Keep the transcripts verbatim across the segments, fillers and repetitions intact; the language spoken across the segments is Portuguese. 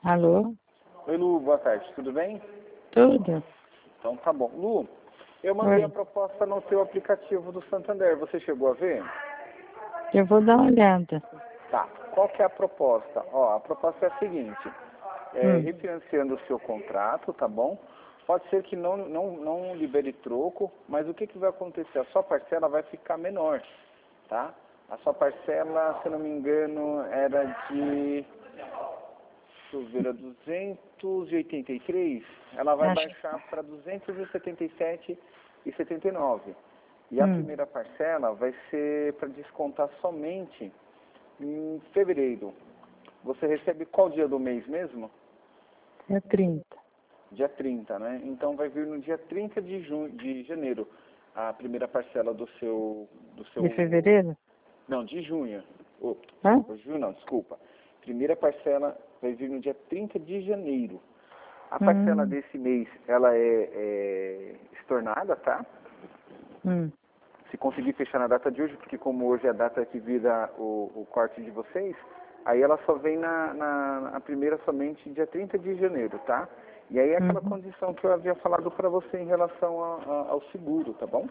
Alô? Oi, Lu, boa tarde, tudo bem? Tudo? Então tá bom. Lu, eu mandei Oi. a proposta no seu aplicativo do Santander, você chegou a ver? Eu vou dar uma olhada. Tá, qual que é a proposta? Ó, a proposta é a seguinte, é, Hum. refinanciando o seu contrato, tá bom? Pode ser que não, não, não libere troco, mas o que, que vai acontecer? A sua parcela vai ficar menor, tá? A sua parcela, se eu não me engano, era de... Deixa eu ver, era duzentos e oitenta e três, ela vai Acho... baixar para duzentos e setenta e sete reais e setenta e nove centavos. E a Hum. primeira parcela vai ser para descontar somente em fevereiro. Você recebe qual dia do mês mesmo? É trinta. Dia trinta, né? Então vai vir no dia trinta de, junho, de janeiro a primeira parcela do seu... Do seu... De fevereiro? Não, de junho. Oh, Hã? junho não, desculpa. Primeira parcela vai vir no dia trinta de janeiro. A parcela Hum. desse mês, ela é, é estornada, tá? Hum. Se conseguir fechar na data de hoje, porque como hoje é a data que vira o, o corte de vocês, aí ela só vem na, na, na primeira somente dia trinta de janeiro, tá? E aí é aquela Uhum. condição que eu havia falado para você em relação a, a, ao seguro, tá bom?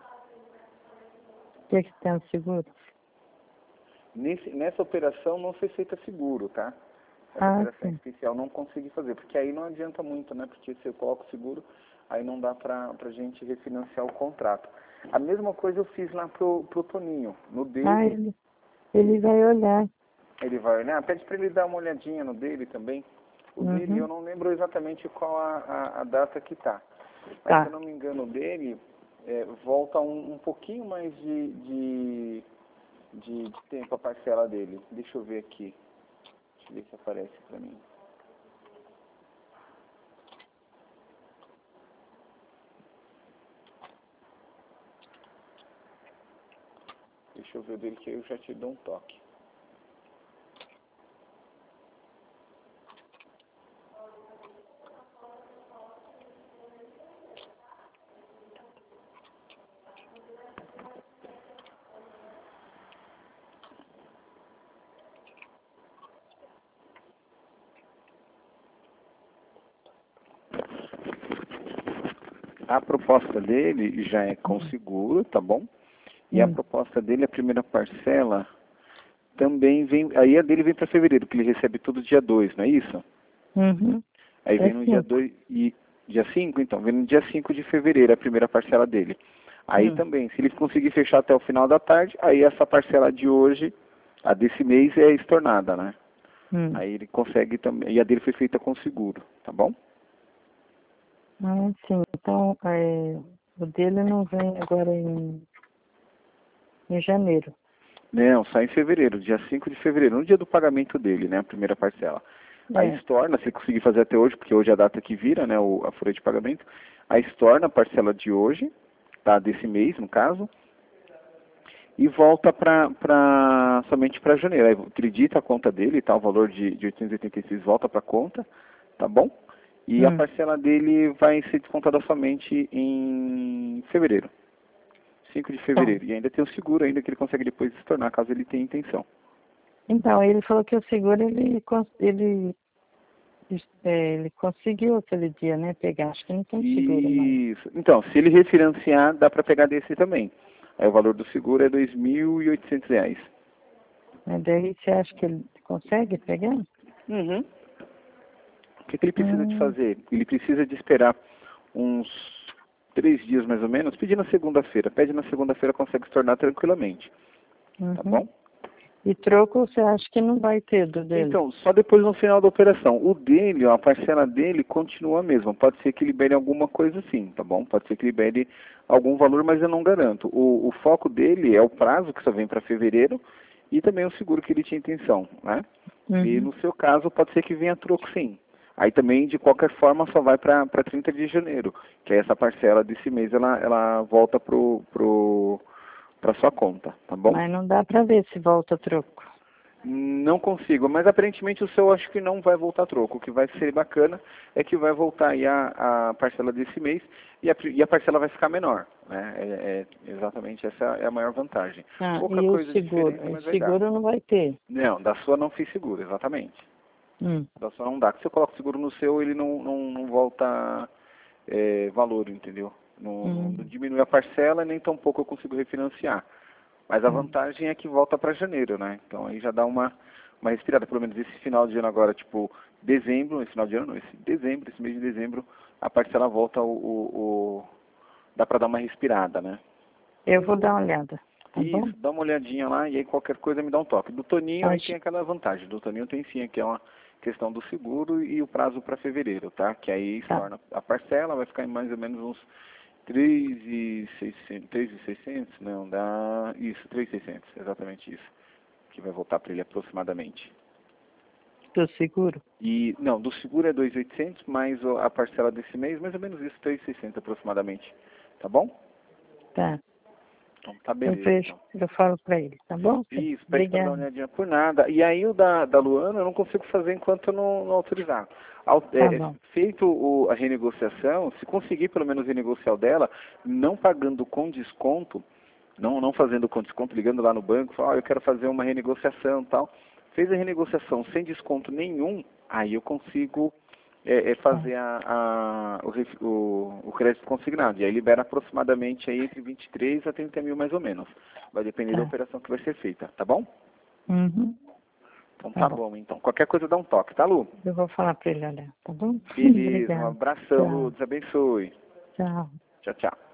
O que que tem o seguro? Nesse, nessa operação não foi feita seguro, tá? Essa Ah, operação sim. especial não consegui fazer, porque aí não adianta muito, né? Porque se eu coloco seguro, aí não dá pra, pra gente refinanciar o contrato. A mesma coisa eu fiz lá pro, pro Toninho. No Ah, dele, ele, ele vai olhar. ele vai olhar, pede pra ele dar uma olhadinha no dele também. O dele, eu Uhum. não lembro exatamente qual a, a, a data que tá. Mas se Tá. eu não me engano, o dele é, volta um, um pouquinho mais de, de, de, de tempo a parcela dele. Deixa eu ver aqui. Deixa eu ver se aparece pra mim. Deixa eu ver o dele que eu já te dou um toque. A proposta dele já é com seguro, tá bom? E a Hum. proposta dele, a primeira parcela, também vem... Aí a dele vem para fevereiro, que ele recebe todo dia dois, não é isso? Uhum. Aí É vem no dia cinco. dois e... Dia cinco, então, vem no dia cinco de fevereiro a primeira parcela dele. Aí Hum. também, se ele conseguir fechar até o final da tarde, aí essa parcela de hoje, a desse mês, é estornada, né? Hum. Aí ele consegue também... E a dele foi feita com seguro, tá bom? Ah, sim. Então, é, o dele não vem agora em, em janeiro. Não, sai em fevereiro, dia cinco de fevereiro, no dia do pagamento dele, né, a primeira parcela. Aí É. estorna, se conseguir fazer até hoje, porque hoje é a data que vira, né, o, a folha de pagamento, aí estorna a parcela de hoje, tá, desse mês, no caso, e volta pra, pra, somente para janeiro. Aí acredita a conta dele, tá, o valor de, de oitocentos e oitenta e seis volta para a conta, tá bom? E a Hum. parcela dele vai ser descontada somente em fevereiro. cinco de Tá. fevereiro. E ainda tem o seguro ainda que ele consegue depois estornar, caso ele tenha intenção. Então, ele falou que o seguro, ele, cons- ele, é, ele conseguiu aquele dia, né, pegar. Acho que não tem seguro mais. Isso. Então, se ele refinanciar, dá para pegar desse também. Aí o valor do seguro é dois mil e oitocentos reais. Mas daí você acha que ele consegue pegar? Uhum. O que, que ele precisa de Hum. fazer? Ele precisa de esperar uns três dias mais ou menos, pedir na segunda-feira. Pede na segunda-feira, consegue se tornar tranquilamente. Tá Uhum. bom? E troco você acha que não vai ter do dele? Então, só depois no final da operação. O dele, ó, a parcela dele continua a mesma. Pode ser que libere alguma coisa assim, tá bom? Pode ser que libere algum valor, mas eu não garanto. O, o foco dele é o prazo, que só vem para fevereiro, e também o seguro que ele tinha intenção, né? E Uhum. no seu caso, pode ser que venha troco sim. Aí também, de qualquer forma, só vai para trinta de janeiro, que é essa parcela desse mês, ela, ela volta pro, pro, para sua conta, tá bom? Mas não dá pra ver se volta troco. Não consigo, mas aparentemente o seu acho que não vai voltar troco. O que vai ser bacana é que vai voltar aí a, a parcela desse mês e a, e a parcela vai ficar menor, né? É, é, exatamente essa é a maior vantagem. Ah, Pouca e o coisa seguro? diferente, O mas vai dar. seguro não vai ter. Não, da sua não fiz seguro, exatamente. Hum. Da sua não dá. Se eu coloco seguro no seu, ele não, não, não volta é, valor, entendeu? Não, Hum. não diminui a parcela e nem tão pouco eu consigo refinanciar. Mas a Hum. vantagem é que volta para janeiro, né? Então aí já dá uma, uma respirada. Pelo menos esse final de ano agora, tipo, dezembro, esse final de ano não, esse dezembro, esse mês de dezembro, a parcela volta o... o, o dá para dar uma respirada, né? Eu vou dar uma olhada, tá bom? Isso, dá uma olhadinha lá e aí qualquer coisa me dá um toque. Do Toninho aí Pode. tem aquela vantagem. Do Toninho tem sim, que é uma questão do seguro e o prazo para fevereiro, tá? Que aí Tá. torna a parcela, vai ficar em mais ou menos uns três mil e seiscentos, três mil e seiscentos, não, dá, isso, três mil e seiscentos, exatamente isso, que vai voltar para ele aproximadamente. Do seguro? E, não, do seguro é dois mil e oitocentos, mais o- a parcela desse mês, mais ou menos isso, três mil e seiscentos aproximadamente, tá bom? Tá. Então tá Eu beleza, vejo, então. eu falo pra ele, tá bom? Isso, pede para dar uma Obrigada. olhadinha por nada. E aí o da, da Luana eu não consigo fazer enquanto eu não, não autorizar. Au- Tá é, bom. feito o, a renegociação, se conseguir pelo menos renegociar o dela, não pagando com desconto, não, não fazendo com desconto, ligando lá no banco, falar, ah, eu quero fazer uma renegociação e tal. Fez a renegociação sem desconto nenhum, aí eu consigo é, é fazer a, a, o, ref- o, o crédito consignado. E aí libera aproximadamente aí entre vinte e três a trinta mil mais ou menos. Vai depender da Tá. operação que vai ser feita, tá bom? Uhum. Então Tá tá bom. bom, então. Qualquer coisa dá um toque, tá, Lu? Eu vou falar pra ele olhar, tá bom? Beleza, um Obrigada. abração, Lu. Tchau. Deus abençoe. Tchau. Tchau, tchau.